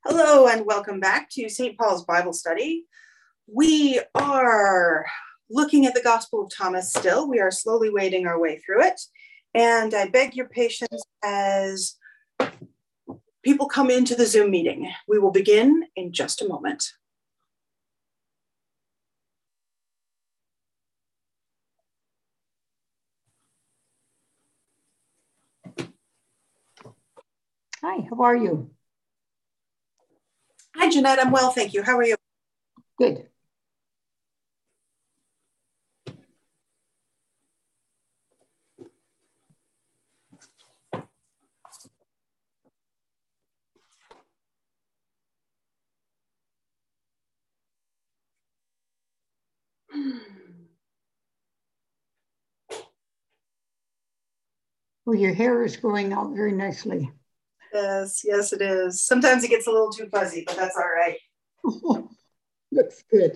Hello and welcome back to St. Paul's Bible Study. We are looking at the Gospel of Thomas still. We are slowly wading our way through it. And I beg your patience as people come into the Zoom meeting. We will begin in just a moment. Hi, how are you? Hi, Jeanette. I'm well, thank you. How are you? Good. Well, your hair is growing out very nicely. Yes, it is. Sometimes it gets a little too fuzzy, but that's all right. Looks good.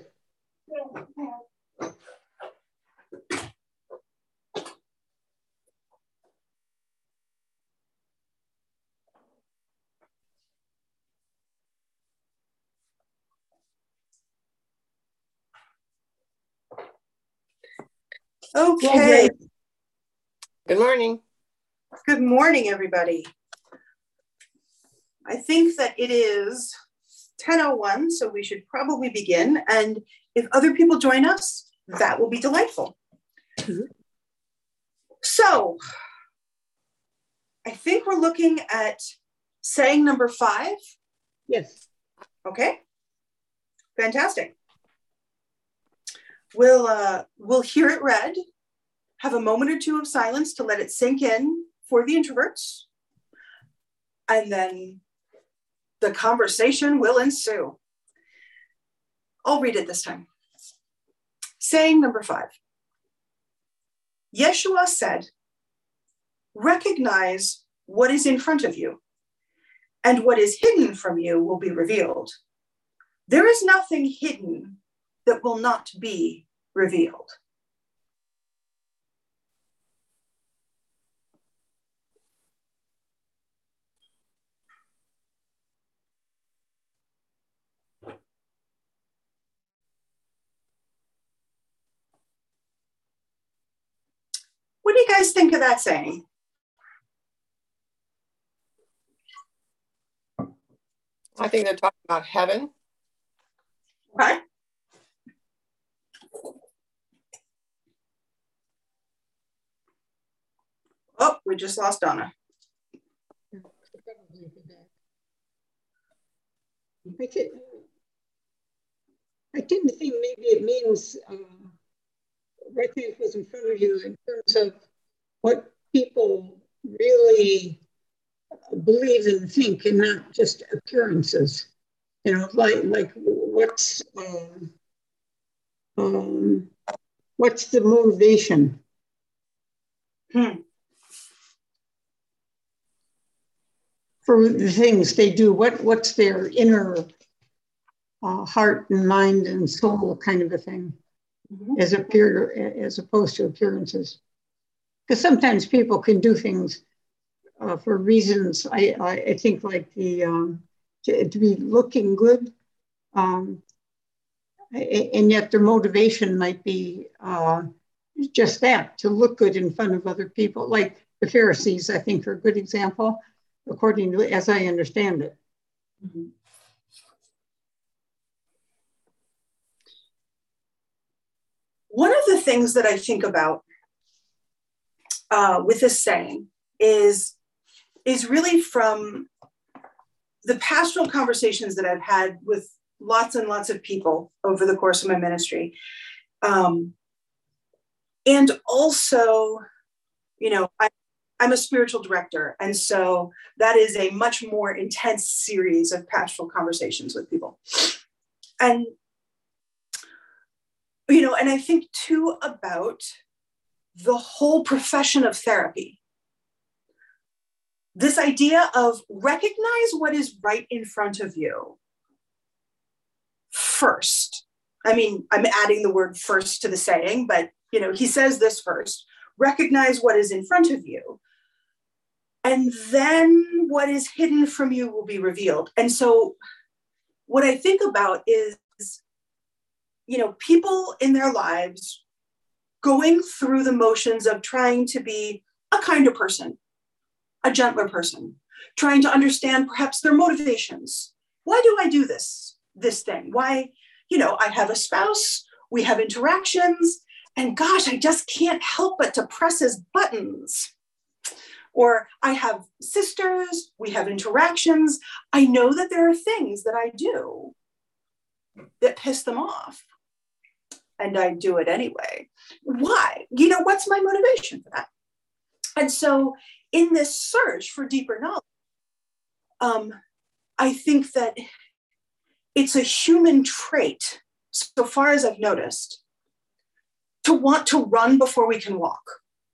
Okay. Good morning. Good morning, everybody. I think that it is 10:01, so we should probably begin. And if other people join us, that will be delightful. Mm-hmm. So I think we're looking at saying number 5. Yes. Okay. Fantastic. We'll hear it read, have a moment or two of silence to let it sink in for the introverts, and then the conversation will ensue. I'll read it this time. Saying number 5. Yeshua said, "Recognize what is in front of you, and what is hidden from you will be revealed. There is nothing hidden that will not be revealed." What do you guys think of that saying? I think they're talking about heaven. Right? Oh, we just lost Donna. I tend to think maybe it means recognize what's in front of you in terms of what people really believe and think, and not just appearances. You know, like what's the motivation? For the things they do, what's their inner heart and mind and soul kind of a thing, as opposed to appearances. Because sometimes people can do things for reasons, I think, like the to be looking good, and yet their motivation might be just that, to look good in front of other people. Like the Pharisees, I think, are a good example, according to, as I understand it. Mm-hmm. One of the things that I think about with this saying is really from the pastoral conversations that I've had with lots and lots of people over the course of my ministry. And also, you know, I'm a spiritual director. And so that is a much more intense series of pastoral conversations with people. And, you know, and I think too about the whole profession of therapy. This idea of recognize what is right in front of you first. I mean, I'm adding the word first to the saying, but, you know, he says this first. Recognize what is in front of you. And then then what is hidden from you will be revealed. And so what I think about is, people in their lives going through the motions of trying to be a kinder person, a gentler person, trying to understand perhaps their motivations. Why do I do this thing? Why, I have a spouse, we have interactions, and gosh, I just can't help but to press his buttons. Or I have sisters, we have interactions. I know that there are things that I do that piss them off. And I do it anyway. Why? What's my motivation for that? And so in this search for deeper knowledge, I think that it's a human trait, so far as I've noticed, to want to run before we can walk.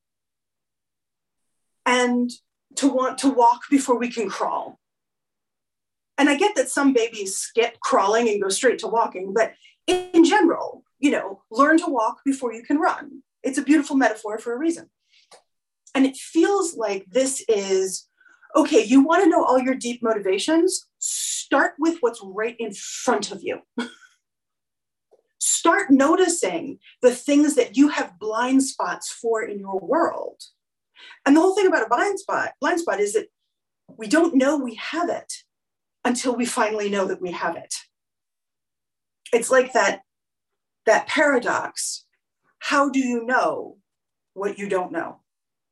And to want to walk before we can crawl. And I get that some babies skip crawling and go straight to walking, but in general, learn to walk before you can run. It's a beautiful metaphor for a reason. And it feels like this is, okay, you want to know all your deep motivations? Start with what's right in front of you. Start noticing the things that you have blind spots for in your world. And the whole thing about a blind spot is that we don't know we have it until we finally know that we have it. It's like that paradox. How do you know what you don't know?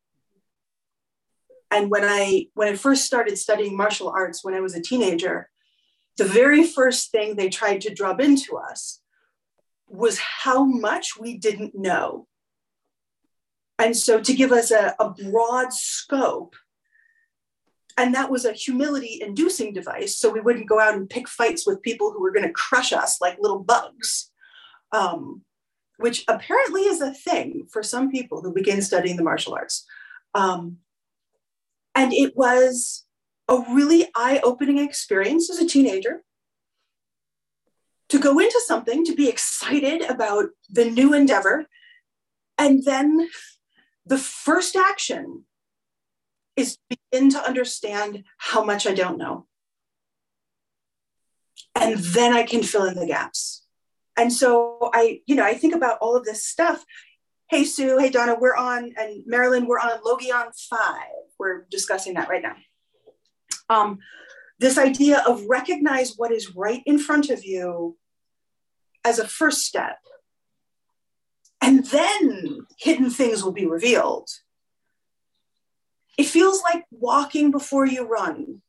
And when I first started studying martial arts when I was a teenager, the very first thing they tried to drub into us was how much we didn't know. And so to give us a broad scope, and that was a humility-inducing device, so we wouldn't go out and pick fights with people who were going to crush us like little bugs, which apparently is a thing for some people who begin studying the martial arts. And it was a really eye-opening experience as a teenager to go into something, to be excited about the new endeavor, and then the first action is to begin to understand how much I don't know. And then I can fill in the gaps. And so I think about all of this stuff. Hey, Sue, hey, Donna, and Marilyn, we're on Logion 5. We're discussing that right now. This idea of recognize what is right in front of you as a first step. And then hidden things will be revealed. It feels like walking before you run.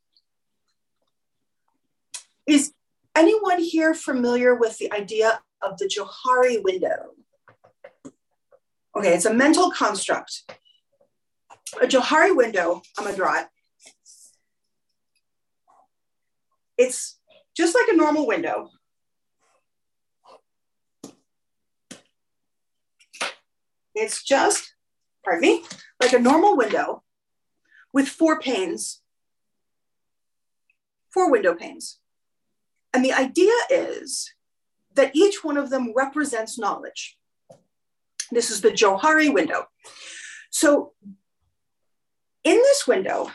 Is anyone here familiar with the idea of the Johari window? Okay, it's a mental construct. A Johari window, I'm gonna draw it. It's just like a normal window. It's just, pardon me, like a normal window with 4 panes, 4 window panes. And the idea is that each one of them represents knowledge. This is the Johari window. So in this window,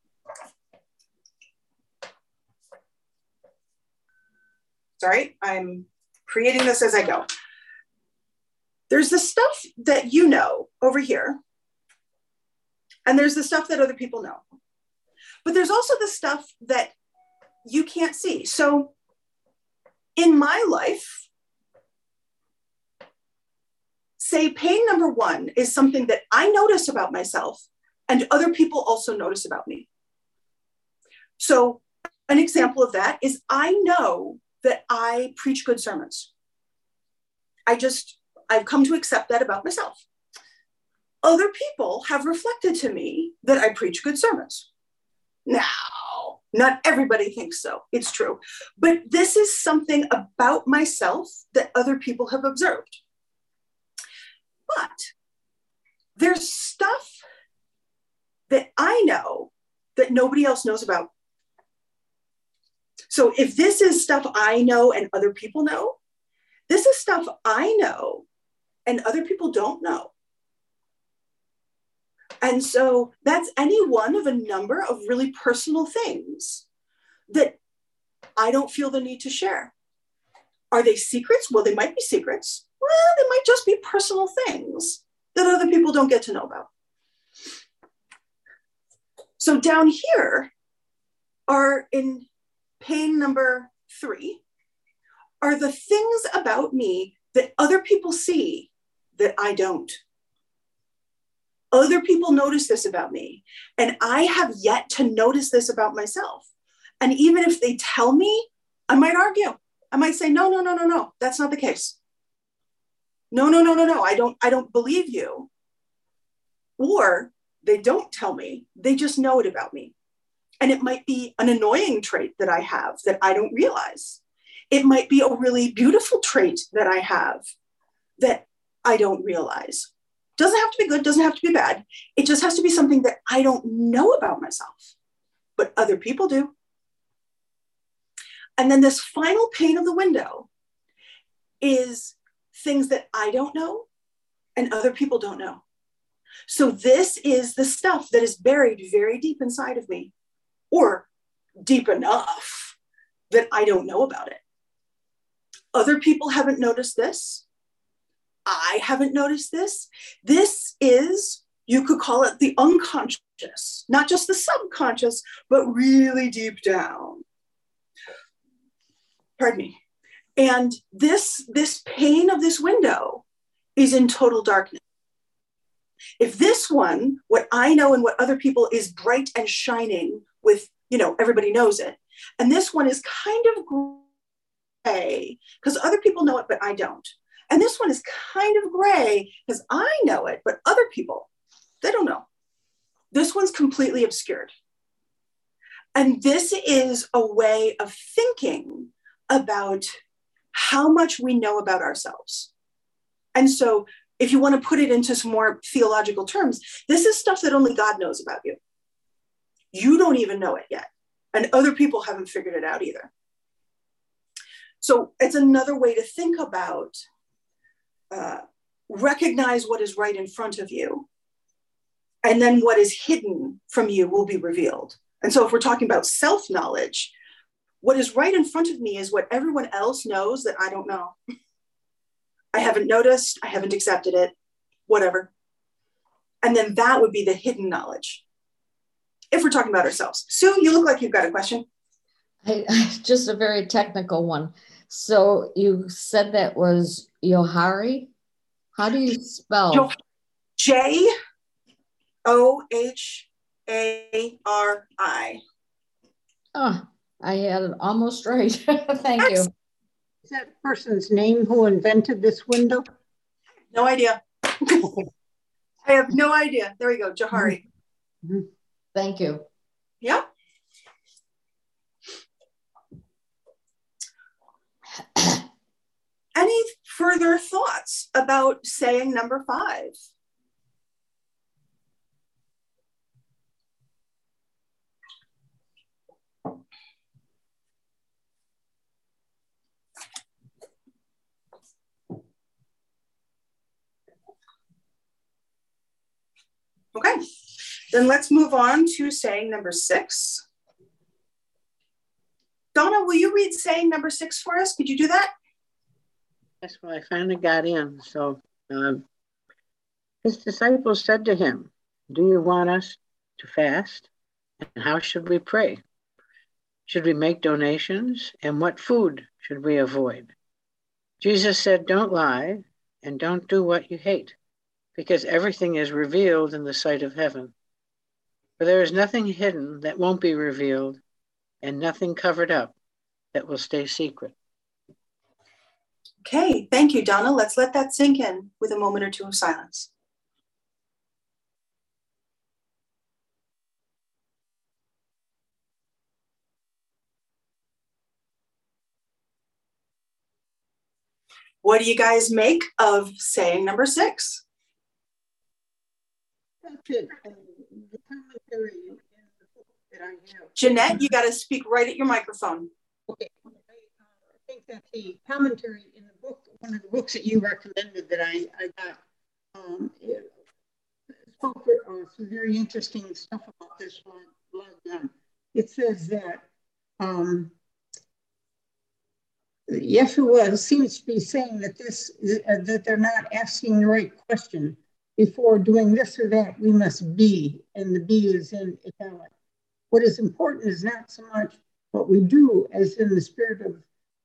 sorry, I'm creating this as I go. There's the stuff that you know over here, and there's the stuff that other people know. But there's also the stuff that you can't see. So in my life, say pain number 1 is something that I notice about myself and other people also notice about me. So an example of that is I know that I preach good sermons. I've come to accept that about myself. Other people have reflected to me that I preach good sermons. Now, not everybody thinks so. It's true. But this is something about myself that other people have observed. But there's stuff that I know that nobody else knows about. So if this is stuff I know and other people know, this is stuff I know and other people don't know. And so that's any one of a number of really personal things that I don't feel the need to share. Are they secrets? Well, they might be secrets. Well, they might just be personal things that other people don't get to know about. So down here are, in pane number 3, are the things about me that other people see that I don't. Other people notice this about me, and I have yet to notice this about myself. And even if they tell me, I might argue. I might say, no, that's not the case. No, I don't believe you. Or they don't tell me, they just know it about me. And it might be an annoying trait that I have that I don't realize. It might be a really beautiful trait that I have that I don't realize. Doesn't have to be good, doesn't have to be bad. It just has to be something that I don't know about myself, but other people do. And then this final pane of the window is things that I don't know and other people don't know. So this is the stuff that is buried very deep inside of me, or deep enough that I don't know about it. Other people haven't noticed this. I haven't noticed this. This is, you could call it the unconscious, not just the subconscious, but really deep down. Pardon me. And this pane of this window is in total darkness. If this one, what I know and what other people, is bright and shining with, everybody knows it. And this one is kind of gray because other people know it, but I don't. And this one is kind of gray because I know it, but other people, they don't know. This one's completely obscured. And this is a way of thinking about how much we know about ourselves. And so if you want to put it into some more theological terms, this is stuff that only God knows about you. You don't even know it yet. And other people haven't figured it out either. So it's another way to think about, recognize what is right in front of you. And then what is hidden from you will be revealed. And so if we're talking about self-knowledge, what is right in front of me is what everyone else knows that I don't know. I haven't noticed, I haven't accepted it, whatever. And then that would be the hidden knowledge, if we're talking about ourselves. Sue, you look like you've got a question. Just a very technical one. So you said that was Johari? How do you spell? Johari. Oh, I had it almost right. Thank you. Is that person's name who invented this window? No idea. I have no idea. There we go, Johari. Mm-hmm. Thank you. Yeah. Any further thoughts about saying number 5? Okay, then let's move on to saying number 6. Donna, will you read saying number 6 for us? Could you do that? Yes, well, I finally got in. So his disciples said to him, "Do you want us to fast? And how should we pray? Should we make donations? And what food should we avoid?" Jesus said, "Don't lie and don't do what you hate, because everything is revealed in the sight of heaven. For there is nothing hidden that won't be revealed, and nothing covered up that will stay secret." Okay, thank you, Donna. Let's let that sink in with a moment or two of silence. What do you guys make of saying number 6? Jeanette, you got to speak right at your microphone. Okay. I think that the commentary in the book, one of the books that you recommended that I got, spoke some very interesting stuff about this blood. It says that Yeshua seems to be saying that that they're not asking the right question. Before doing this or that, we must be, and the be is in italic. What is important is not so much what we do as in the spirit of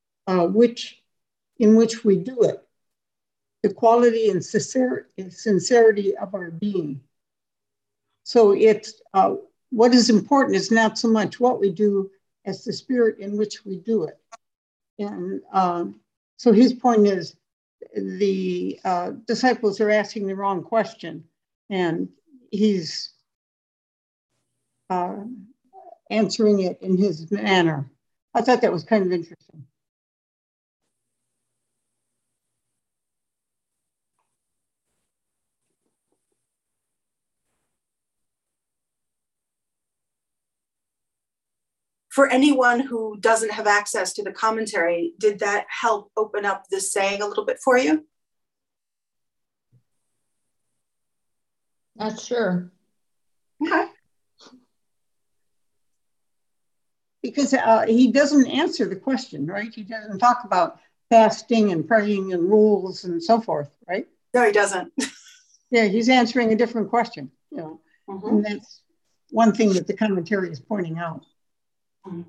in which we do it, the quality and sincerity of our being. So it's what is important is not so much what we do as the spirit in which we do it. And so his point is the disciples are asking the wrong question, and he's answering it in his manner. I thought that was kind of interesting. For anyone who doesn't have access to the commentary, did that help open up this saying a little bit for you? Not sure. Okay. Because he doesn't answer the question, right? He doesn't talk about fasting and praying and rules and so forth, right? No, he doesn't. Yeah, he's answering a different question, you know. Mm-hmm. And that's one thing that the commentary is pointing out. Mm-hmm.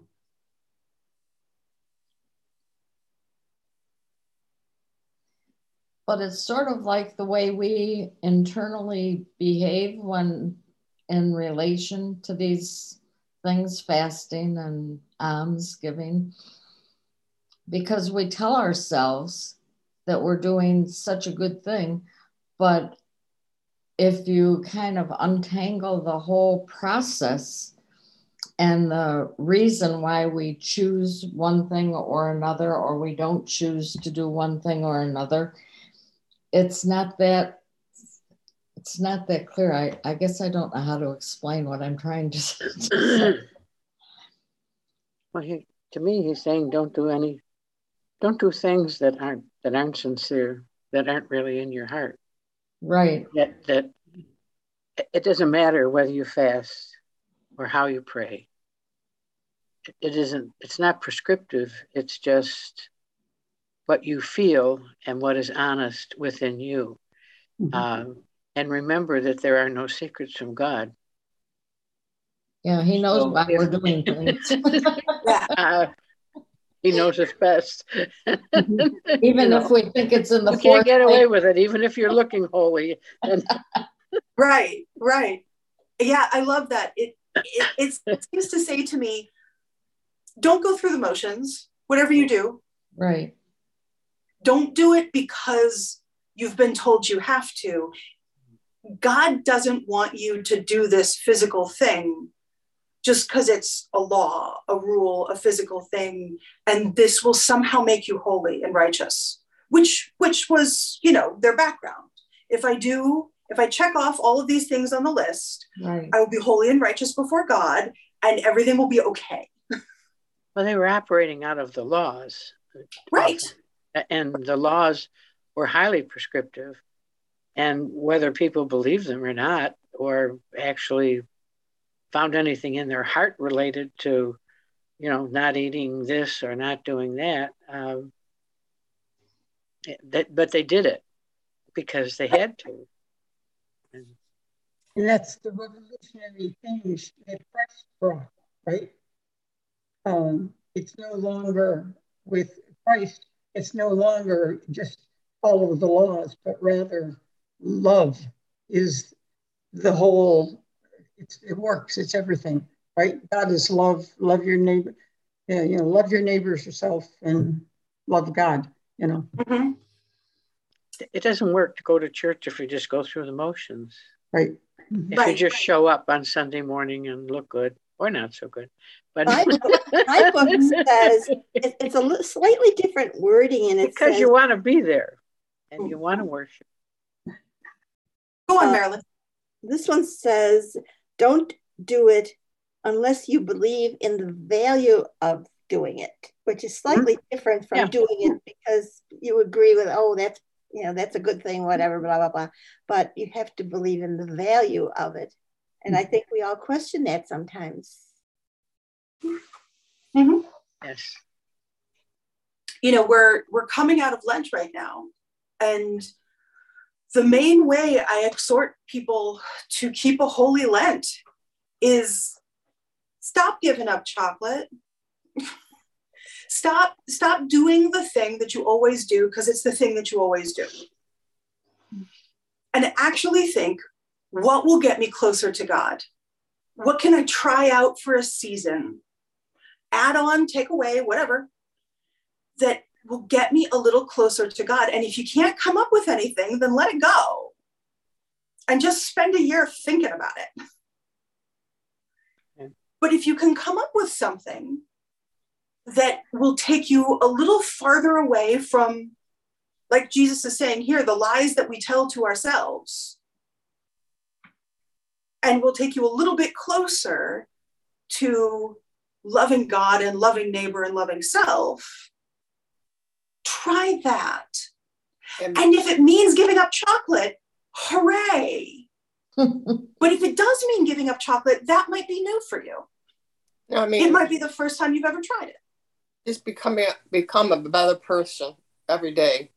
But it's sort of like the way we internally behave when in relation to these things, fasting and almsgiving, because we tell ourselves that we're doing such a good thing. But if you kind of untangle the whole process and the reason why we choose one thing or another, or we don't choose to do one thing or another, it's not that clear. I guess I don't know how to explain what I'm trying to say. Well, to me, he's saying don't do things that aren't sincere, that aren't really in your heart. Right. That it doesn't matter whether you fast or how you pray. It's not prescriptive. It's just what you feel and what is honest within you. Mm-hmm. And remember that there are no secrets from God. Yeah, he knows why we're doing things. He knows us best. Even if we think it's in the you can't get away with it, even if you're looking holy. Right. Yeah, I love that. It seems to say to me, don't go through the motions, whatever you do. Right. Don't do it because you've been told you have to. God doesn't want you to do this physical thing just because it's a law, a rule, a physical thing, and this will somehow make you holy and righteous, which was, their background. If I check off all of these things on the list, right, I will be holy and righteous before God, and everything will be okay. Well, they were operating out of the laws. Right. And the laws were highly prescriptive. And whether people believe them or not, or actually found anything in their heart related to, not eating this or not doing that, but they did it because they had to. And that's the revolutionary change that Christ brought, right? It's no longer with Christ, it's no longer just follow the laws, but rather love is the whole, it works, it's everything, right? God is love, love your neighbor, love your neighbors yourself and love God, Mm-hmm. It doesn't work to go to church if you just go through the motions. Right. If you just show up on Sunday morning and look good or not so good. But my book says it's a slightly different wording, and it because says, you want to be there and you want to worship. Go on, Marilyn. This one says, don't do it unless you believe in the value of doing it, which is slightly different from doing it because you agree with, that's that's a good thing, whatever, blah, blah, blah. But you have to believe in the value of it. And I think we all question that sometimes. Mm-hmm. Yes. We're coming out of Lent right now. And the main way I exhort people to keep a holy Lent is stop giving up chocolate. Stop doing the thing that you always do because it's the thing that you always do. And actually think, what will get me closer to God? What can I try out for a season? Add on, take away, whatever, that will get me a little closer to God. And if you can't come up with anything, then let it go. And just spend a year thinking about it. Okay. But if you can come up with something that will take you a little farther away from, like Jesus is saying here, the lies that we tell to ourselves, and will take you a little bit closer to loving God and loving neighbor and loving self, try that. And if it means giving up chocolate, hooray. But if it does mean giving up chocolate, that might be new for you. I mean, it might be the first time you've ever tried it. Just become a better person every day.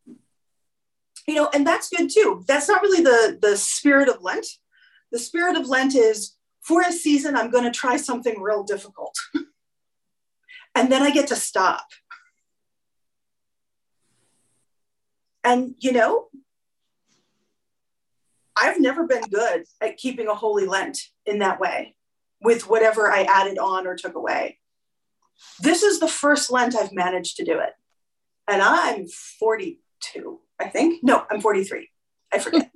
And that's good too. That's not really the spirit of Lent. The spirit of Lent is, for a season, I'm going to try something real difficult. And then I get to stop. And, I've never been good at keeping a holy Lent in that way, with whatever I added on or took away. This is the first Lent I've managed to do it. And I'm 42, I think. No, I'm 43. I forget.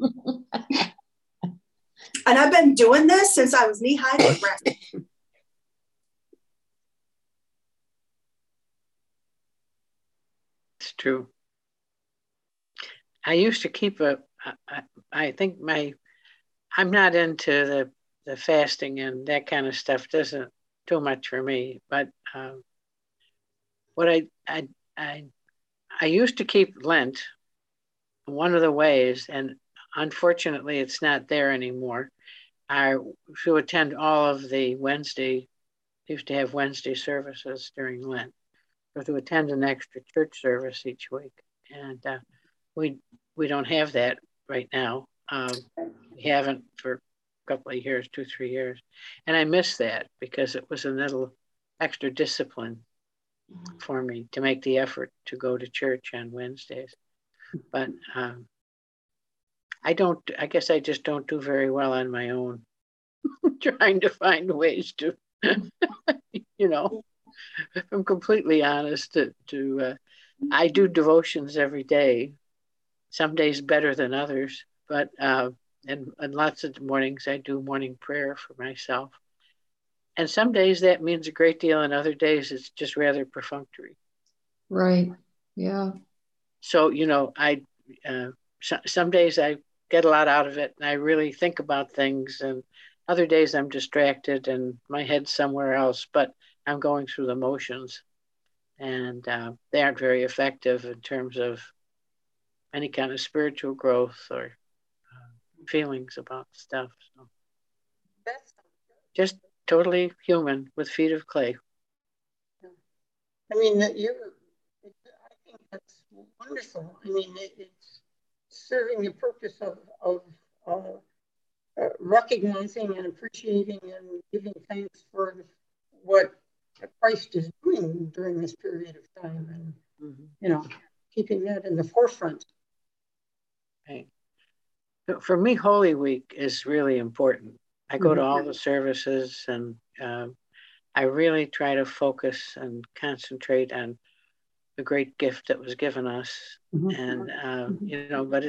And I've been doing this since I was knee-high to the ground. It's true. I used to keep I'm not into the fasting and that kind of stuff. Doesn't do much for me. But what I used to keep Lent. One of the ways, and unfortunately it's not there anymore, I to attend all of the used to have Wednesday services during Lent, or to attend an extra church service each week. And we don't have that right now. We haven't for a couple of years, 2-3 years. And I miss that because it was a little extra discipline for me to make the effort to go to church on Wednesdays. But I guess I just don't do very well on my own, trying to find ways to, if I'm completely honest, I do devotions every day, some days better than others, but and lots of mornings I do morning prayer for myself. And some days that means a great deal, and other days it's just rather perfunctory. Right, yeah. So, some days I get a lot out of it and I really think about things, and other days I'm distracted and my head's somewhere else, but I'm going through the motions, and they aren't very effective in terms of any kind of spiritual growth or feelings about stuff. So just totally human with feet of clay. I mean, I think that's wonderful. I mean, it's serving the purpose of recognizing and appreciating and giving thanks for what Christ is doing during this period of time, and keeping that in the forefront. Right. For me, Holy Week is really important. I go to all the services, and I really try to focus and concentrate on the great gift that was given us. And but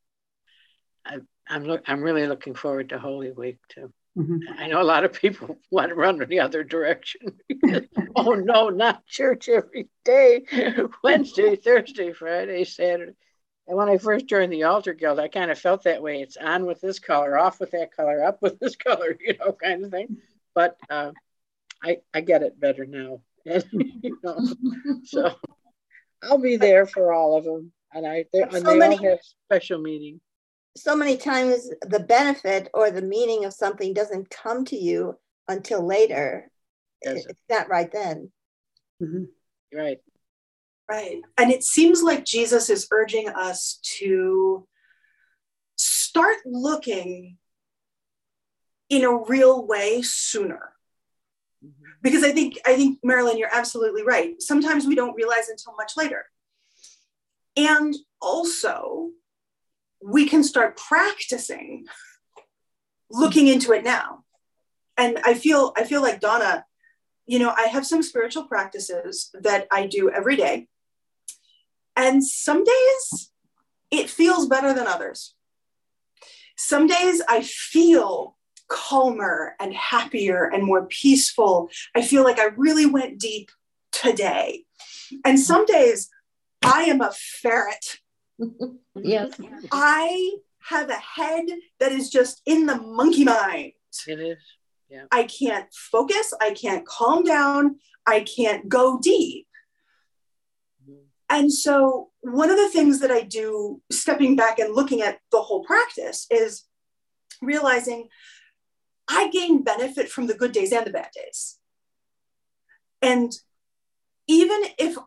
I'm really looking forward to Holy Week too. I know a lot of people want to run in the other direction. Oh no, not church every day, Wednesday, Thursday, Friday, Saturday. And when I first joined the Altar Guild, I kind of felt that way. It's on with this color, off with that color, up with this color, kind of thing. But I get it better now. So I'll be there for all of them. And and So they many- all have special meaning. So many times the benefit or the meaning of something doesn't come to you until later. Doesn't. It's not right then. Right. Right. And it seems like Jesus is urging us to start looking in a real way sooner. Because I think, Marilyn, you're absolutely right. Sometimes we don't realize until much later. And also, we can start practicing looking into it now. And I feel like Donna, I have some spiritual practices that I do every day. And some days it feels better than others. Some days I feel calmer and happier and more peaceful. I feel like I really went deep today. And some days I am a ferret. Yes. I have a head that is just in the monkey mind. It is. Yeah. I can't focus. I can't calm down. I can't go deep. And so one of the things that I do, stepping back and looking at the whole practice, is realizing I gain benefit from the good days and the bad days. And even if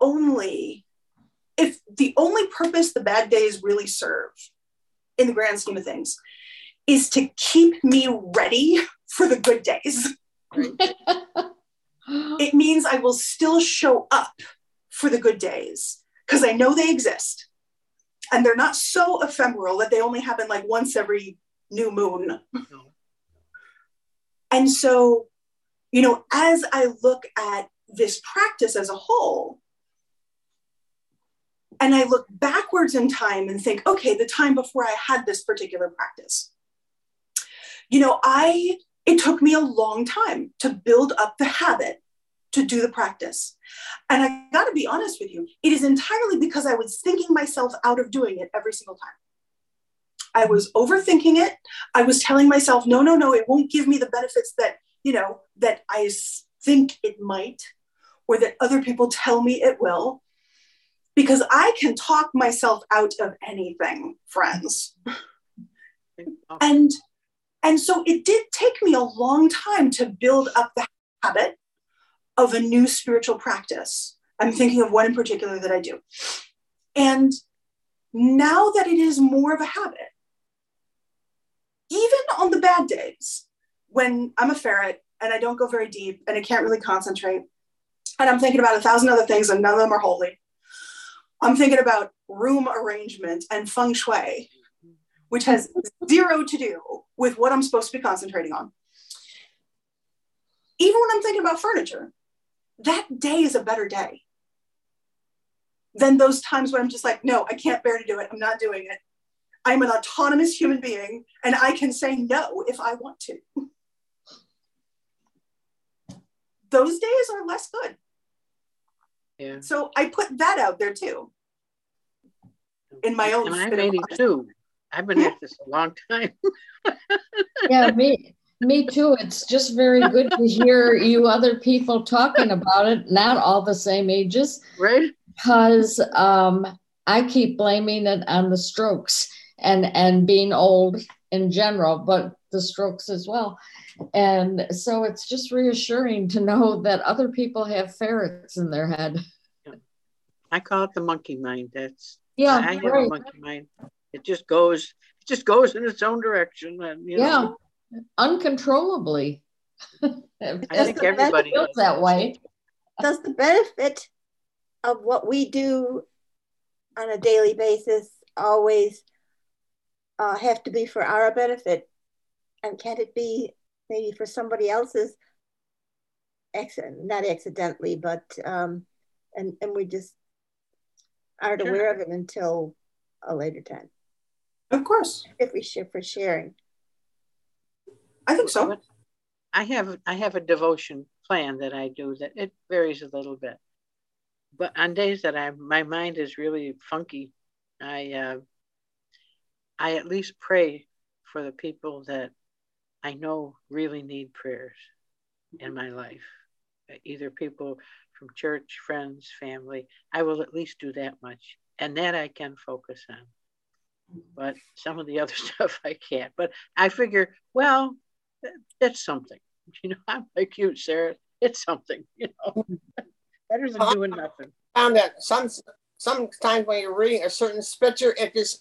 the only purpose the bad days really serve in the grand scheme of things is to keep me ready for the good days. It means I will still show up for the good days because I know they exist. And they're not so ephemeral that they only happen like once every new moon. No. And so, as I look at this practice as a whole, and I look backwards in time and think, okay, the time before I had this particular practice, it took me a long time to build up the habit to do the practice. And I got to be honest with you, it is entirely because I was thinking myself out of doing it every single time. I was overthinking it. I was telling myself, no, it won't give me the benefits that, that I think it might, or that other people tell me it will, because I can talk myself out of anything, friends. And so it did take me a long time to build up the habit of a new spiritual practice. I'm thinking of one in particular that I do. And now that it is more of a habit, even on the bad days, when I'm a ferret and I don't go very deep and I can't really concentrate, and I'm thinking about 1,000 other things and none of them are holy. I'm thinking about room arrangement and feng shui, which has zero to do with what I'm supposed to be concentrating on. Even when I'm thinking about furniture, that day is a better day than those times when I'm just like, no, I can't bear to do it. I'm not doing it. I'm an autonomous human being and I can say no if I want to. Those days are less good. Yeah. So I put that out there too. In my own. And I'm 82. I've been at this a long time. Yeah, me too. It's just very good to hear you other people talking about it, not all the same ages. Right. Because I keep blaming it on the strokes and being old in general, but the strokes as well. And so it's just reassuring to know that other people have ferrets in their head. I call it the monkey mind. I have right. a monkey mind. It just goes in its own direction. And, uncontrollably. I think everybody feels that way. Does the benefit of what we do on a daily basis always have to be for our benefit? And can't it be maybe for somebody else's, not accidentally, but, and we just aren't aware of it until a later time? Of course. If we share for sharing. I think so. I have a devotion plan that I do that it varies a little bit. But on days that my mind is really funky, I at least pray for the people that I know really need prayers in my life. Either people from church, friends, family. I will at least do that much. And that I can focus on. But some of the other stuff I can't. But I figure, well, that's something. You know, I'm like you, Sarah. It's something, you know, better than doing nothing. I found that sometimes when you're reading a certain scripture, it just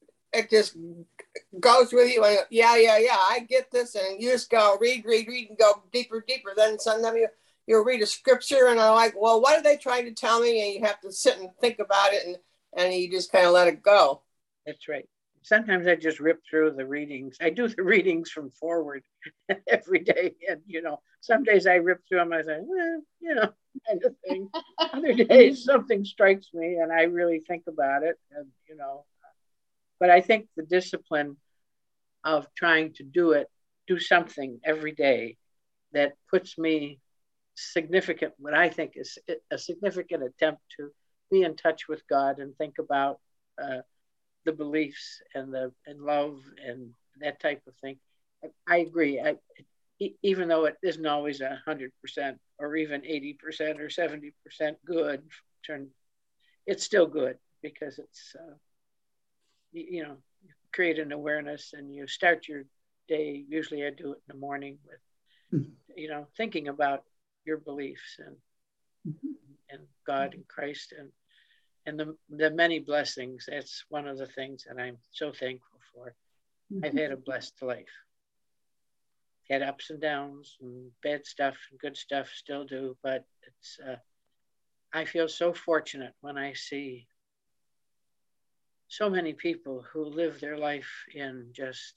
goes with you. And yeah, I get this. And you just go read, and go deeper. Then sometimes you'll read a scripture and I'm like, well, what are they trying to tell me? And you have to sit and think about it, and you just kind of let it go. That's right. Sometimes I just rip through the readings. I do the readings from forward every day. And, you know, some days I rip through them. I say, well, you know, kind of thing. Other days something strikes me and I really think about it. And, you know, but I think the discipline of trying to do something every day that puts me what I think is a significant attempt to be in touch with God and think about the beliefs and love and that type of thing. I agree. Even though it isn't always 100% or even 80% or 70% good, it's still good because it's, you know, you create an awareness and you start your day. Usually I do it in the morning with, you know, thinking about your beliefs and God and Christ and the many blessings. That's one of the things that I'm so thankful for. I've had a blessed life. Had ups and downs and bad stuff and good stuff, still do, but it's I feel so fortunate when I see so many people who live their life in just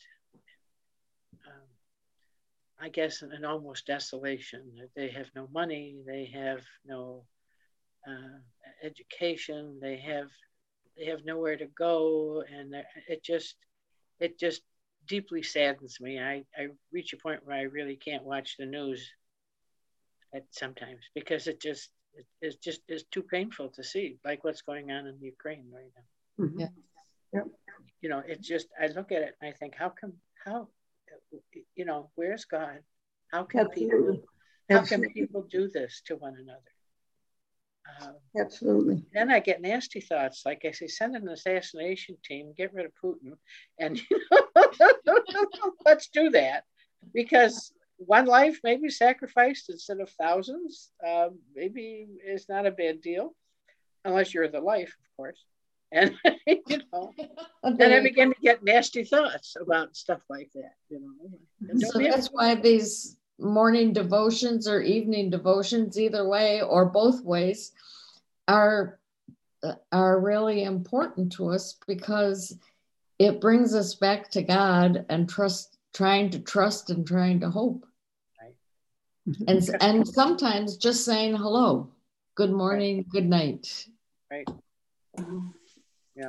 I guess in almost desolation. They have no money, they have no education, they have nowhere to go, and it just deeply saddens me. I reach a point where I really can't watch the news sometimes because it just is too painful to see, like what's going on in Ukraine right now. Mm-hmm. Yeah. You know, it's just, I look at it and I think, how, you know, where's God? How can people do this to one another? Absolutely. Then I get nasty thoughts, like I say, send an assassination team, get rid of Putin, and you know, let's do that, because one life maybe sacrificed instead of thousands, maybe is not a bad deal, unless you're the life, of course. And you know, then I begin to get nasty thoughts about stuff like that. You know, so that's why these morning devotions or evening devotions, either way or both ways, are really important to us, because it brings us back to God and trying to hope. Right. And sometimes just saying hello, good morning, right. Good night. Right. Yeah.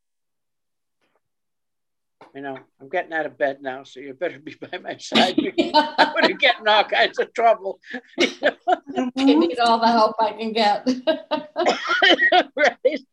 You know, I'm getting out of bed now, so you better be by my side. I would have gotten all kinds of trouble. You know? I need all the help I can get. Right.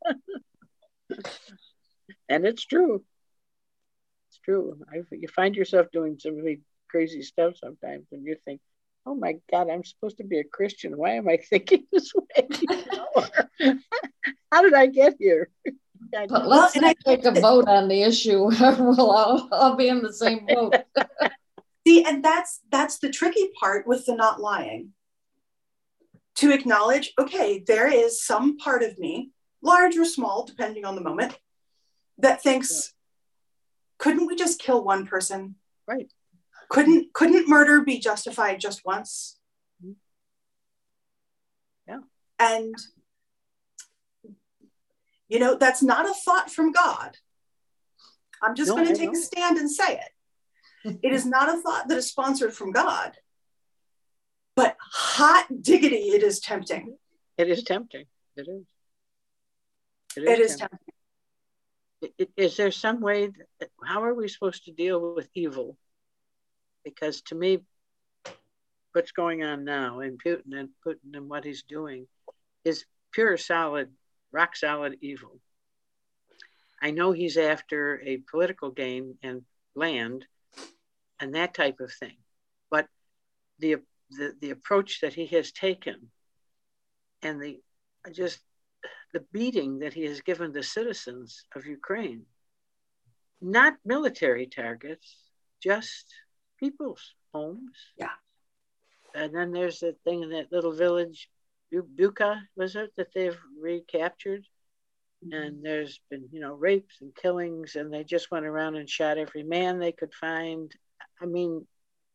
And it's true. It's true. You find yourself doing some really crazy stuff sometimes, and you think, oh my God, I'm supposed to be a Christian. Why am I thinking this way? You know? How did I get here? But let's not take a vote on the issue. We'll all be in the same boat. See, and that's the tricky part with the not lying. To acknowledge, okay, there is some part of me, large or small, depending on the moment, that thinks, couldn't we just kill one person? Right. Couldn't murder be justified just once? Yeah. And you know, that's not a thought from God. I'm just going to take a stand and say it. It is not a thought that is sponsored from God. But hot diggity, it is tempting. It is tempting. It is. It is tempting. Is there some way, how are we supposed to deal with evil? Because to me, what's going on now in Putin and what he's doing is pure, solid, rock solid evil. I know he's after a political gain and land and that type of thing, but the approach that he has taken and the beating that he has given the citizens of Ukraine. Not military targets, just people's homes. Yeah. And then there's that thing in that little village, Buka, was it, that they've recaptured? And there's been, rapes and killings, and they just went around and shot every man they could find. I mean,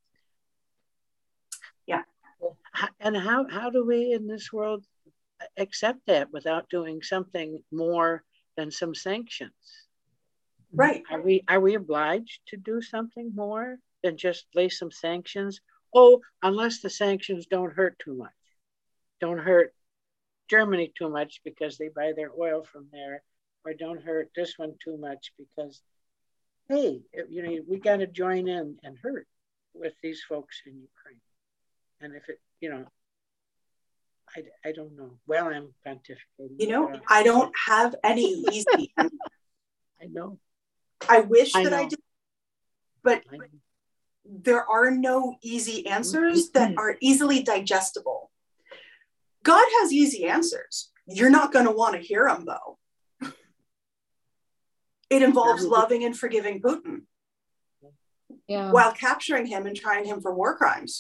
yeah. And how do we in this world accept that without doing something more than some sanctions? Right. Are we obliged to do something more than just lay some sanctions? Oh, unless the sanctions don't hurt too much, don't hurt Germany too much because they buy their oil from there, or don't hurt this one too much because, hey, we got to join in and hurt with these folks in Ukraine. And if it, I don't know. Well, I'm pontificating. I don't have any easy. I know. I wish that I did, but there are no easy answers that are easily digestible. God has easy answers. You're not going to want to hear them, though. It involves loving and forgiving Putin while capturing him and trying him for war crimes.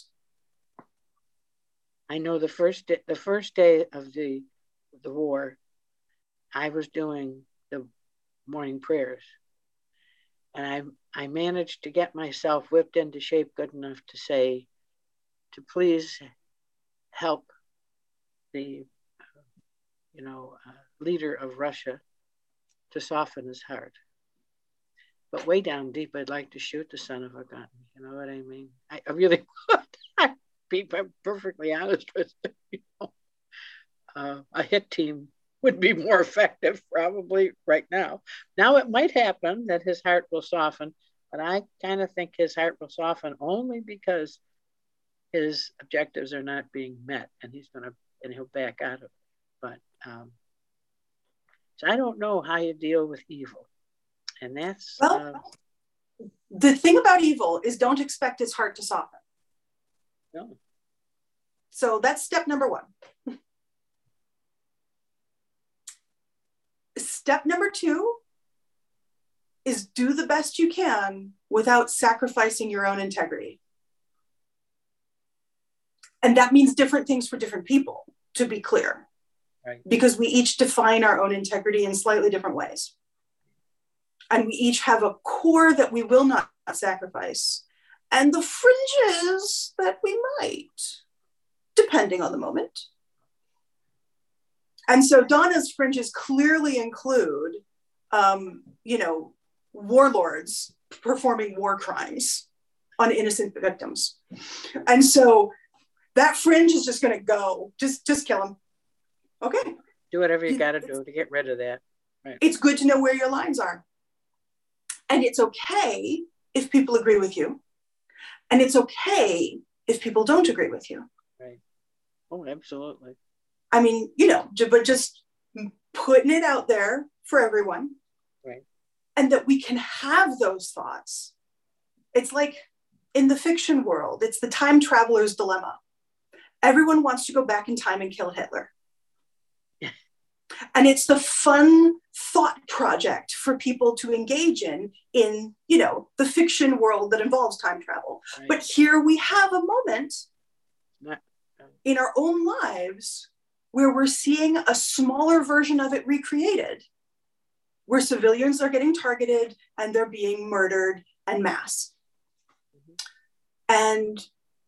I know the first day of the war, I was doing the morning prayers, and I managed to get myself whipped into shape good enough to say, to please help the leader of Russia to soften his heart. But way down deep, I'd like to shoot the son of a gun. You know what I mean? I really would. I'm perfectly honest with you. A hit team would be more effective probably right now. Now it might happen that his heart will soften, but I kind of think his heart will soften only because his objectives are not being met, and he'll back out of it. But so I don't know how you deal with evil, and that's the thing about evil is don't expect his heart to soften. No. So that's step number one. Step number two is do the best you can without sacrificing your own integrity. And that means different things for different people, to be clear. Right. Because we each define our own integrity in slightly different ways. And we each have a core that we will not sacrifice, and the fringes that we might, depending on the moment. And so Donna's fringes clearly include, warlords performing war crimes on innocent victims. And so that fringe is just going to go, just kill him. Okay. Do whatever you got to do to get rid of that. Right. It's good to know where your lines are. And it's okay if people agree with you. And it's okay if people don't agree with you. Right. Oh, absolutely. I mean, but just putting it out there for everyone. Right. And that we can have those thoughts. It's like in the fiction world, it's the time traveler's dilemma. Everyone wants to go back in time and kill Hitler. And it's the fun thought project for people to engage in the fiction world that involves time travel. Right. But here we have a moment in our own lives where we're seeing a smaller version of it recreated, where civilians are getting targeted and they're being murdered en masse. And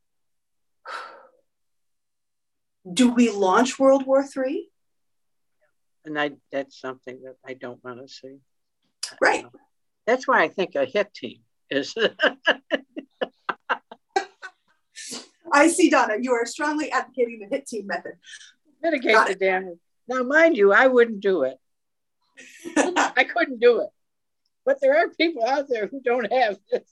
do we launch World War III? And that's something that I don't want to see. Right. That's why I think a hit team is. I see, Donna, you are strongly advocating the hit team method. Mitigate the damage. Now, mind you, I wouldn't do it. I couldn't do it. But there are people out there who don't have this,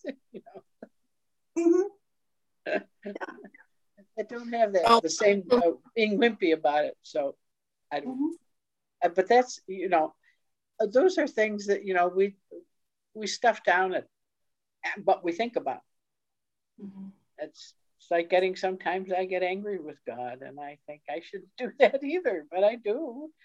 Mm-hmm. I don't have that, the same being wimpy about it. So I don't. Mm-hmm. But that's, those are things that, we stuff down but we think about. Mm-hmm. It's like sometimes I get angry with God and I think I shouldn't do that either, but I do.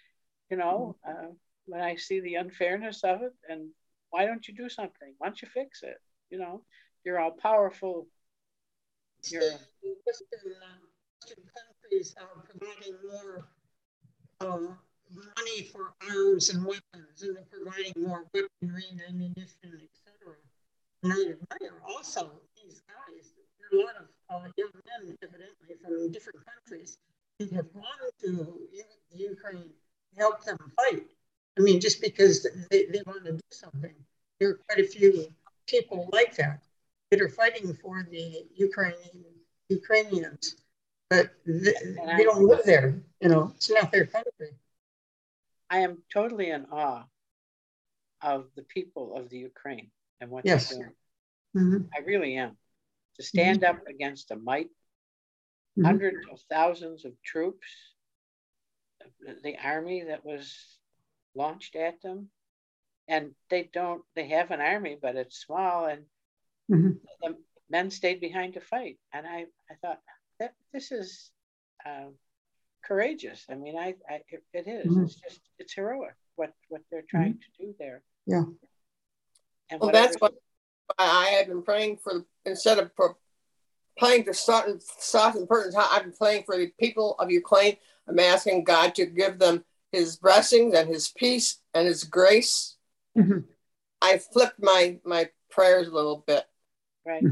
you know, when I see the unfairness of it, and why don't you do something? Why don't you fix it? You know, you're all powerful. You're Western countries are providing more money for arms and weapons, and they're providing more weaponry and ammunition, etc. And I admire also these guys. There are a lot of young men, evidently, from different countries who have gone to Ukraine to help them fight. I mean, just because they want to do something. There are quite a few people like that are fighting for the Ukrainians, but they don't live there. You know, it's not their country. I am totally in awe of the people of the Ukraine and what Yes. they're doing. Mm-hmm. I really am. To stand up against a might, hundreds of thousands of troops, the army that was launched at them, and they have an army, but it's small, and the men stayed behind to fight. And I thought that this is courageous. I mean, it is. It's heroic what they're trying to do there. Yeah. And well, that's why I have been praying for, instead of praying to soften persons, I've been praying for the people of Ukraine. I'm asking God to give them his blessings and his peace and his grace. I flipped my prayers a little bit. Right.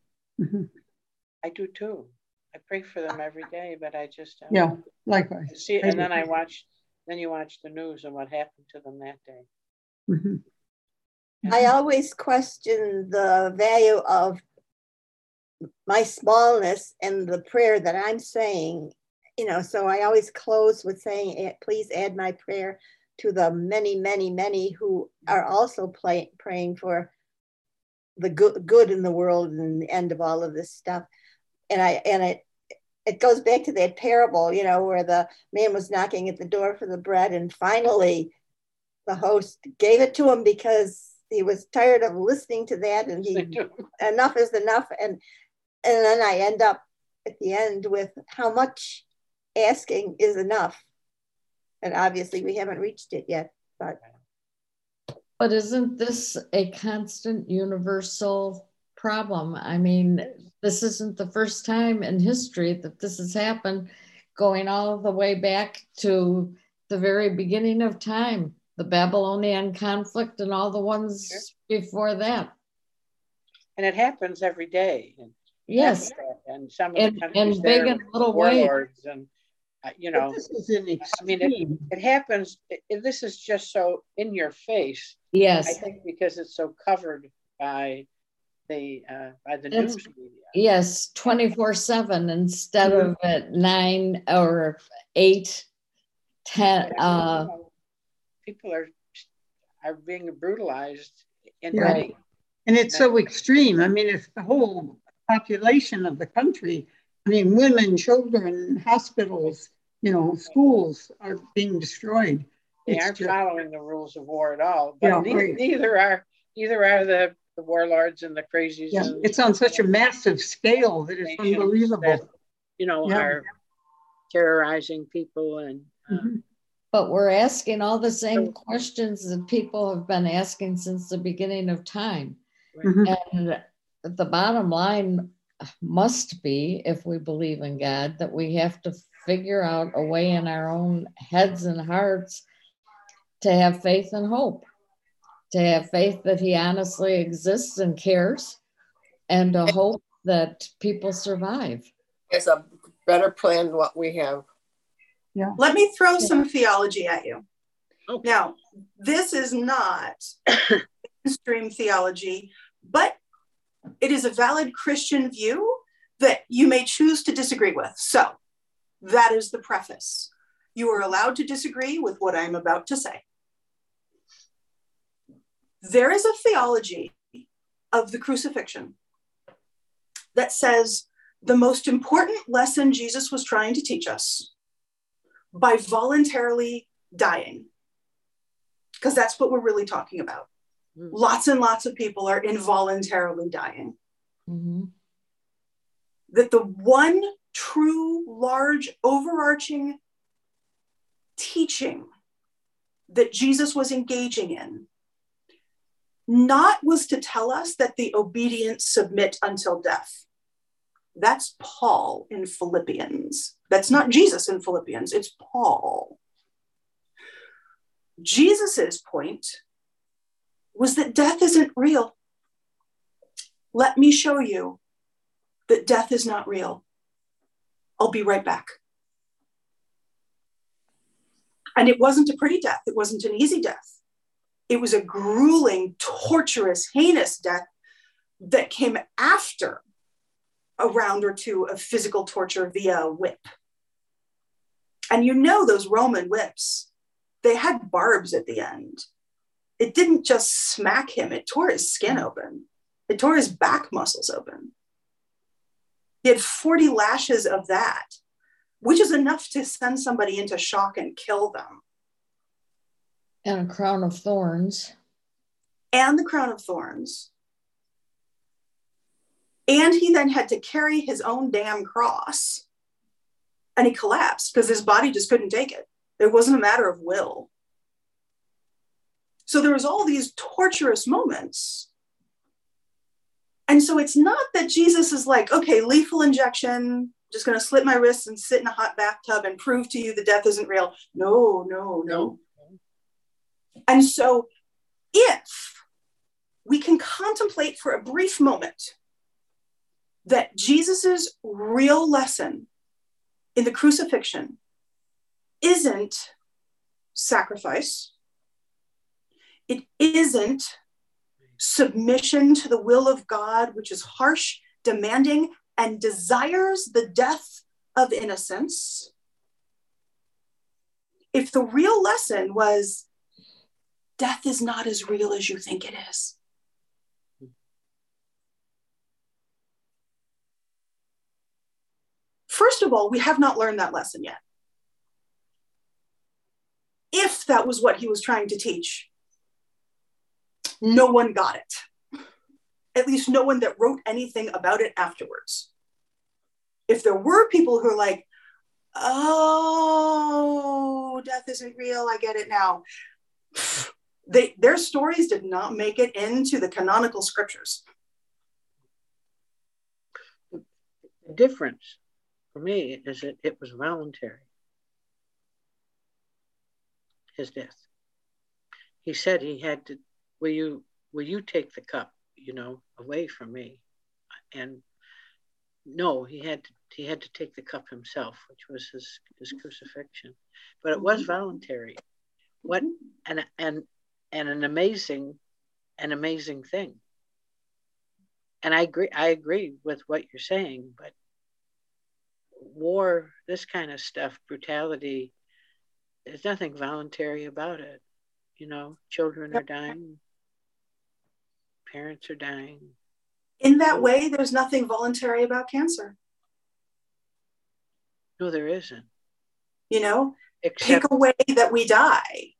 I do too. I pray for them every day, but I just yeah, likewise. See, and then you watch the news and what happened to them that day. I always question the value of my smallness and the prayer that I'm saying, you know, so I always close with saying, please add my prayer to the many, many, many who are also praying for the good in the world and the end of all of this stuff. And it goes back to that parable, you know, where the man was knocking at the door for the bread, and finally the host gave it to him because he was tired of listening to that, and enough is enough. And then I end up at the end with how much asking is enough. And obviously we haven't reached it yet, but isn't this a constant universal problem? I mean, this isn't the first time in history that this has happened, going all the way back to the very beginning of time, the Babylonian conflict and all the ones before that. And it happens every day. Yes. And some of the countries and big and little warlords and you know, this is an extreme. I mean, it happens. This is just so in your face. Yes. I think because it's so covered by the news media. Yes, 24/7 instead of at 9 or 8, 10. People are being brutalized in right. And it's so extreme. I mean, it's the whole population of the country. I mean, women, children, hospitals, you know, schools are being destroyed. They aren't following the rules of war at all. But neither are the warlords and the crazies. Yeah, it's on such a massive scale that it's unbelievable. That, you know, are terrorizing people and. But we're asking all the same questions that people have been asking since the beginning of time. And the bottom line must be, if we believe in God, that we have to figure out a way in our own heads and hearts to have faith and hope, to have faith that he honestly exists and cares, and to hope that people survive. It's a better plan than what we have. Yeah. Let me throw some theology at you. Okay. Now, this is not mainstream theology, but it is a valid Christian view that you may choose to disagree with. So that is the preface. You are allowed to disagree with what I'm about to say. There is a theology of the crucifixion that says the most important lesson Jesus was trying to teach us by voluntarily dying, because that's what we're really talking about. Lots and lots of people are involuntarily dying. That the one true, large, overarching teaching that Jesus was engaging in was to tell us that the obedient submit until death. That's Paul in Philippians. That's not Jesus in Philippians, it's Paul. Jesus's point was that death isn't real. Let me show you that death is not real. I'll be right back. And it wasn't a pretty death. It wasn't an easy death. It was a grueling, torturous, heinous death that came after a round or two of physical torture via a whip. And you know those Roman whips, they had barbs at the end. It didn't just smack him, it tore his skin open. It tore his back muscles open. He had 40 lashes of that, which is enough to send somebody into shock and kill them. And a crown of thorns. And the crown of thorns. And he then had to carry his own damn cross. And he collapsed because his body just couldn't take it. It wasn't a matter of will. So there was all these torturous moments. And so it's not that Jesus is like, okay, lethal injection, just going to slit my wrists and sit in a hot bathtub and prove to you that death isn't real. No. And so if we can contemplate for a brief moment that Jesus's real lesson in the crucifixion isn't sacrifice, it isn't submission to the will of God, which is harsh, demanding, and desires the death of innocence. If the real lesson was death is not as real as you think it is, first of all, we have not learned that lesson yet. If that was what he was trying to teach, no one got it. At least no one that wrote anything about it afterwards. If there were people who are like, oh, death isn't real, I get it now. Their stories did not make it into the canonical scriptures. The difference for me is that it was voluntary, his death. He said he had to, will you take the cup, away from me? And no, he had to take the cup himself, which was his crucifixion. But it was voluntary. What and an amazing thing. And I agree with what you're saying, but war, this kind of stuff, brutality, there's nothing voluntary about it. Children are dying, parents are dying. In that way, there's nothing voluntary about cancer. No, there isn't. Pick a way that we die.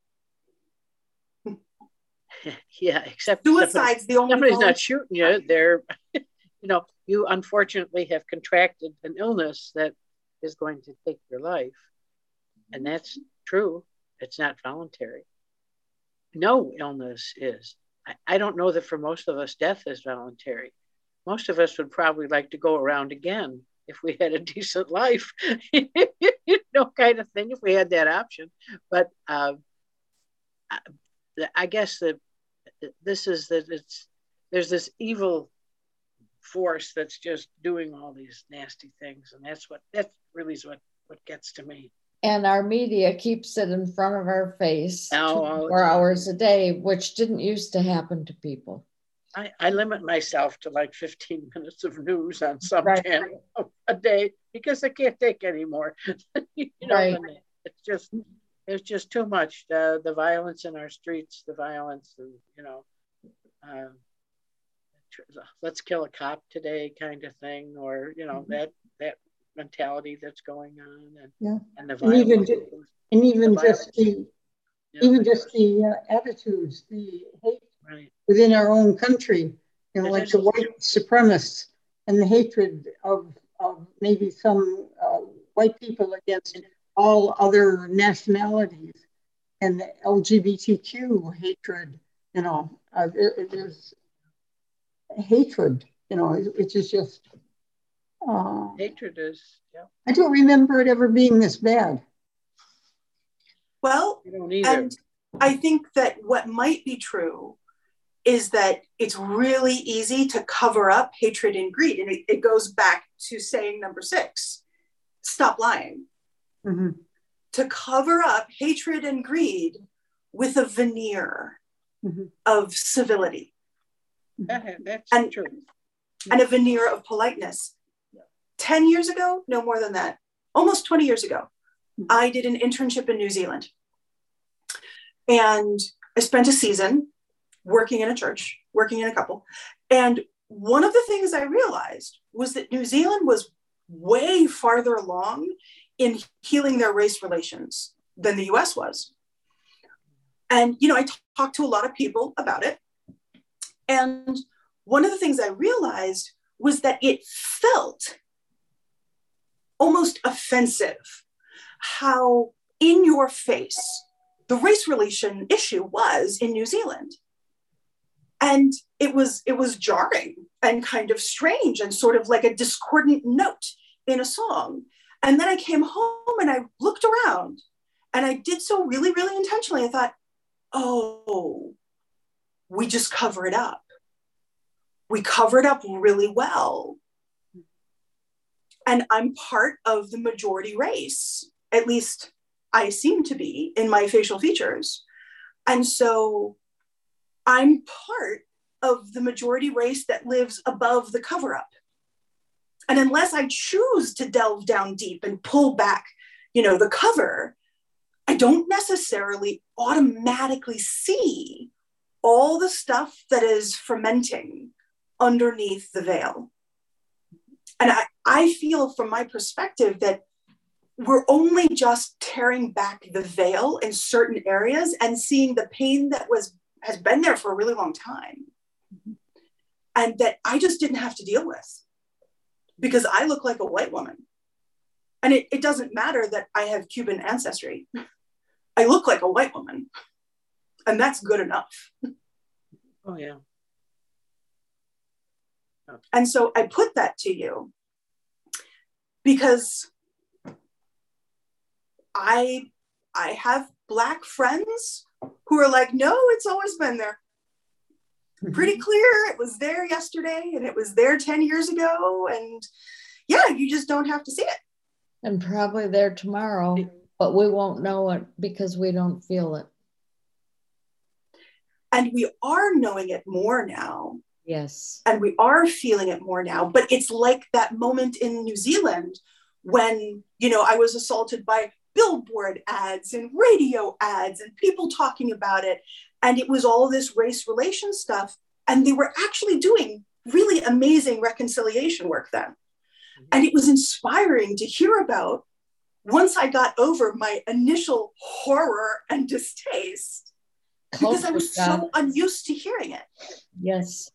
Yeah, except suicide's the only somebody's not shooting you. They're, you unfortunately have contracted an illness that is going to take your life. And that's true. It's not voluntary. No illness is. I don't know that for most of us, death is voluntary. Most of us would probably like to go around again if we had a decent life, kind of thing, if we had that option. But I guess that there's this evil force that's just doing all these nasty things, and that really is what gets to me. And our media keeps it in front of our face 24 hours a day, which didn't used to happen to people. I limit myself to like 15 minutes of news on some channel a day because I can't take any more. Right. There's just too much. The violence in our streets, the violence, let's kill a cop today kind of thing, or that mentality that's going on, and the violence, just the attitudes, the hate within our own country, like the white supremacists and the hatred of maybe some white people against all other nationalities. and the LGBTQ hatred, there's hatred, which is just, hatred is, yeah. I don't remember it ever being this bad. Well, I don't either. And I think that what might be true is that it's really easy to cover up hatred and greed. And it goes back to saying number 6, stop lying. Mm-hmm. To cover up hatred and greed with a veneer mm-hmm. of civility. That's true. And a veneer of politeness. 10 years ago, no more than that, almost 20 years ago, I did an internship in New Zealand. And I spent a season working in a church, working in a couple. And one of the things I realized was that New Zealand was way farther along in healing their race relations than the US was. And, I talked to a lot of people about it. And one of the things I realized was that it felt almost offensive how in your face the race relation issue was in New Zealand. And it was jarring and kind of strange and sort of like a discordant note in a song. And then I came home and I looked around, and I did so really, really intentionally. I thought, oh, we just cover it up. We cover it up really well. And I'm part of the majority race, at least I seem to be in my facial features. And so I'm part of the majority race that lives above the cover up. And unless I choose to delve down deep and pull back, the cover, I don't necessarily automatically see all the stuff that is fermenting underneath the veil. And I feel from my perspective that we're only just tearing back the veil in certain areas and seeing the pain that has been there for a really long time. And that I just didn't have to deal with because I look like a white woman. And it doesn't matter that I have Cuban ancestry. I look like a white woman. And that's good enough. Oh, yeah. And so I put that to you because I have Black friends who are like, no, it's always been there. Pretty clear. It was there yesterday and it was there 10 years ago. And yeah, you just don't have to see it. And probably there tomorrow, but we won't know it because we don't feel it. And we are knowing it more now. Yes. And we are feeling it more now. But it's like that moment in New Zealand when, I was assaulted by billboard ads and radio ads and people talking about it. And it was all this race relations stuff. And they were actually doing really amazing reconciliation work then. And it was inspiring to hear about once I got over my initial horror and distaste, because I was so unused to hearing it. Yes.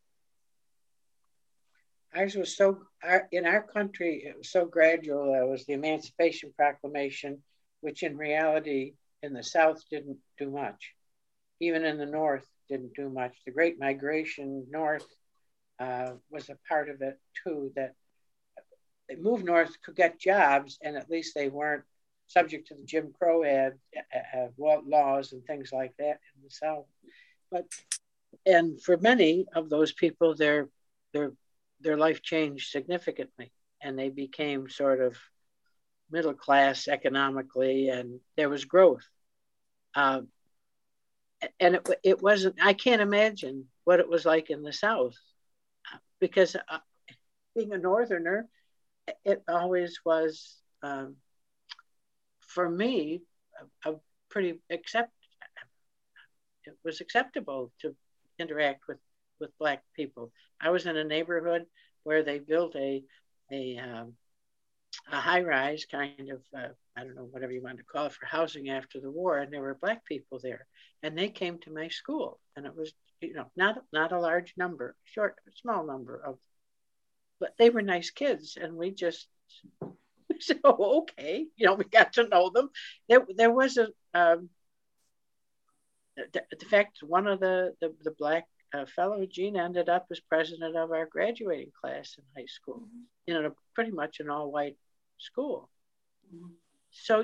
Ours was in our country, it was so gradual. It was the Emancipation Proclamation, which in reality in the South didn't do much. Even in the North didn't do much. The Great Migration North was a part of it too, that they moved north, could get jobs, and at least they weren't subject to the Jim Crow laws and things like that in the South. And for many of those people, their life changed significantly, and they became sort of middle class economically, and there was growth. And it wasn't, I can't imagine what it was like in the South, because being a Northerner, it always was, for me, a pretty it was acceptable to interact with Black people. I was in a neighborhood where they built a high-rise kind of, I don't know, whatever you want to call it, for housing after the war, and there were Black people there, and they came to my school, and it was, not a large number, small number of, but they were nice kids, and we said, oh, okay, we got to know them. There was the fact one of the black fellow, Gene, ended up as president of our graduating class in high school, pretty much an all-white school. So,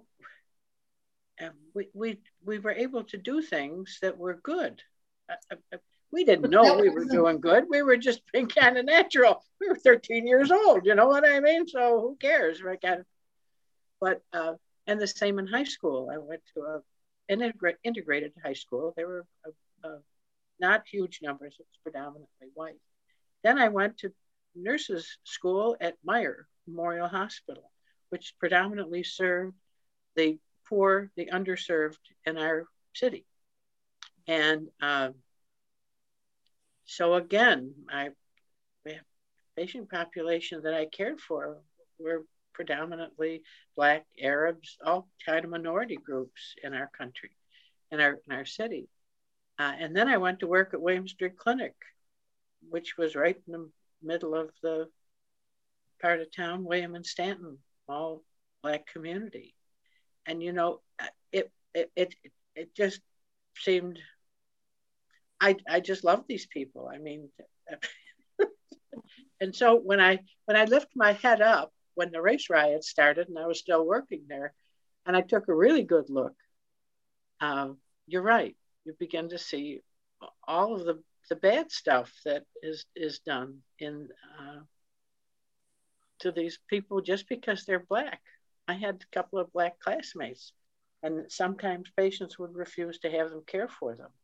we were able to do things that were good. We didn't know we were doing good. We were just being kind of natural. We were 13 years old, you know what I mean? So who cares? Right? But, and the same in high school. I went to an integrated high school. There were not huge numbers. It was predominantly white. Then I went to nurses' school at Meyer Memorial Hospital, which predominantly served the poor, the underserved in our city. And so again, the patient population that I cared for were predominantly Black, Arabs, all kind of minority groups in our country, in our city. And then I went to work at William Street Clinic, which was right in the middle of the part of town, William and Stanton, all Black community. And it just seemed, I just love these people. I mean, and so when I lift my head up when the race riots started, and I was still working there, and I took a really good look, you're right. You begin to see all of the bad stuff that is done to these people just because they're Black. I had a couple of Black classmates, and sometimes patients would refuse to have them care for them.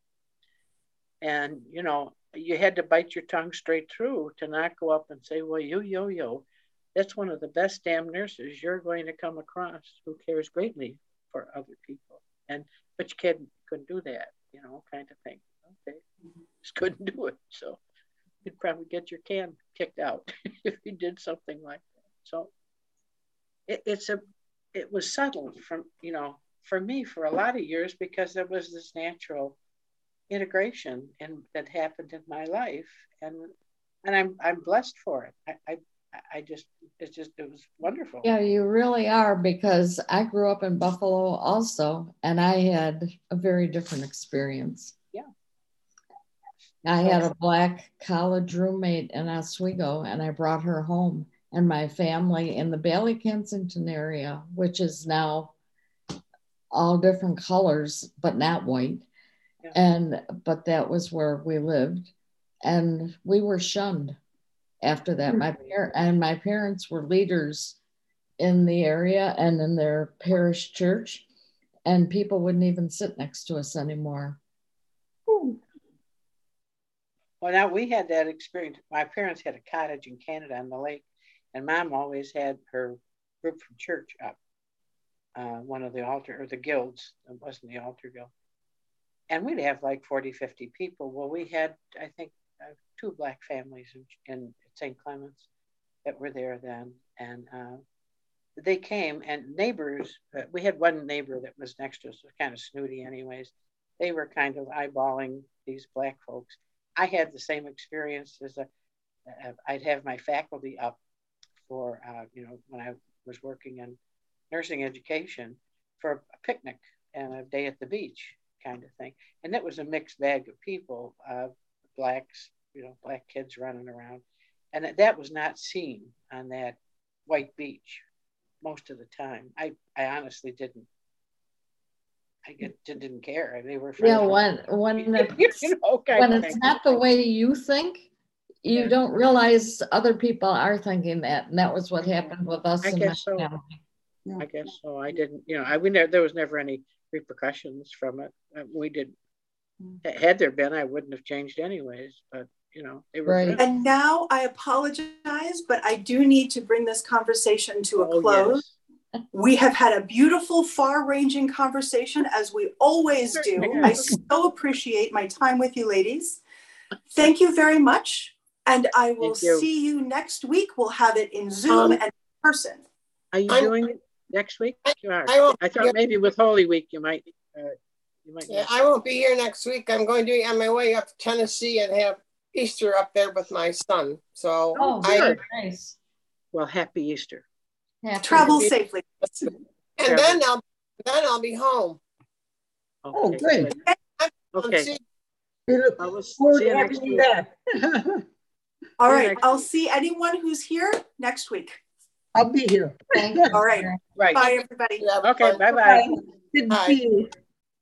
And, you had to bite your tongue straight through to not go up and say, well, yo, that's one of the best damn nurses you're going to come across who cares greatly for other people. But you couldn't do that, kind of thing. Okay, just couldn't do it. So you'd probably get your can kicked out if you did something like that. So it was subtle for me for a lot of years, because there was this natural integration that happened in my life, and I'm blessed for it. It was wonderful. Yeah, you really are, because I grew up in Buffalo also, and I had a very different experience. Yeah. I had a Black college roommate in Oswego, and I brought her home, and my family in the Bailey Kensington area, which is now all different colors, but not white. Yeah. But that was where we lived, and we were shunned after that. My parents were leaders in the area and in their parish church, and people wouldn't even sit next to us anymore. Well, now we had that experience. My parents had a cottage in Canada on the lake, and Mom always had her group from church up, one of the altar, or the guilds. It wasn't the altar guild. And we'd have like 40, 50 people. Well, we had, I think, 2 Black families in St. Clements that were there then. And they came, and neighbors, we had one neighbor that was next to us, was kind of snooty anyways. They were kind of eyeballing these Black folks. I had the same experience as I'd have my faculty up for, when I was working in nursing education, for a picnic and a day at the beach kind of thing. And that was a mixed bag of people, Blacks, Black kids running around. And that was not seen on that white beach most of the time. I honestly didn't. I didn't care. They were friends. Yeah, when it's not the way you think, you don't realize other people are thinking that, and that was what happened with us. I guess so. I guess so. I didn't. There was never any repercussions from it. We did. Had there been, I wouldn't have changed anyways. But they were right. Friends. And now I apologize, but I do need to bring this conversation to a close. Yes. We have had a beautiful, far-ranging conversation, as we always do. I so appreciate my time with you ladies. Thank you very much. And I will see you next week. We'll have it in Zoom and in person. Are you doing it next week? You are. I thought maybe with Holy Week you might. Yeah, I won't be here next week. I'm going to be on my way up to Tennessee and have Easter up there with my son. So nice. Well, happy Easter. Travel safely. And then I'll be home. Oh, good. Okay. We look I will forward see to you having next you week. back. All See you right, next I'll week. see anyone who's here next week. I'll be here. Thank you. All right, Right. bye everybody. Yeah, Okay, fun. bye-bye. Good to Bye. see you.